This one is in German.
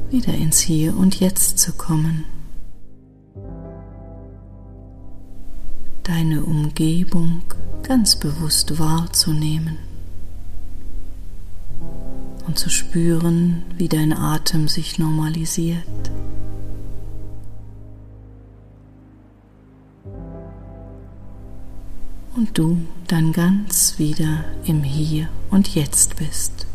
wieder ins Hier und Jetzt zu kommen, deine Umgebung ganz bewusst wahrzunehmen und zu spüren, wie dein Atem sich normalisiert. Und du dann ganz wieder im Hier und Jetzt bist.